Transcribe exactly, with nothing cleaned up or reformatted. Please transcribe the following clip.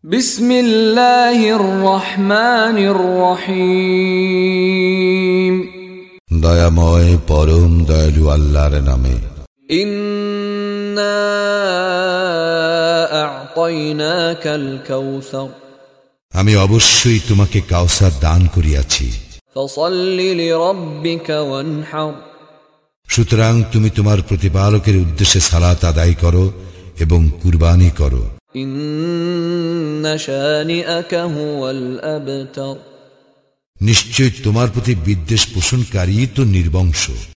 বিসমিল্লাহির রহমানির রহিম। দয়াময় পরম দয়ালু আল্লাহর নামে। ইন্না আ'তাইনাকাল কাউসার, আমি অবশ্যই তোমাকে কাউসার দান করিয়াছি। ফাসাল্লি লিরাব্বিকা ওয়ানহার, সুতরাং তুমি তোমার প্রতিপালকের উদ্দেশ্যে সালাত আদায় করো এবং কুরবানি করো। ইন্না শানিআকা হুয়াল আবতার, নিশ্চয় তোমার প্রতি বিদ্বেষ পোষণকারী তো নির্বংশ।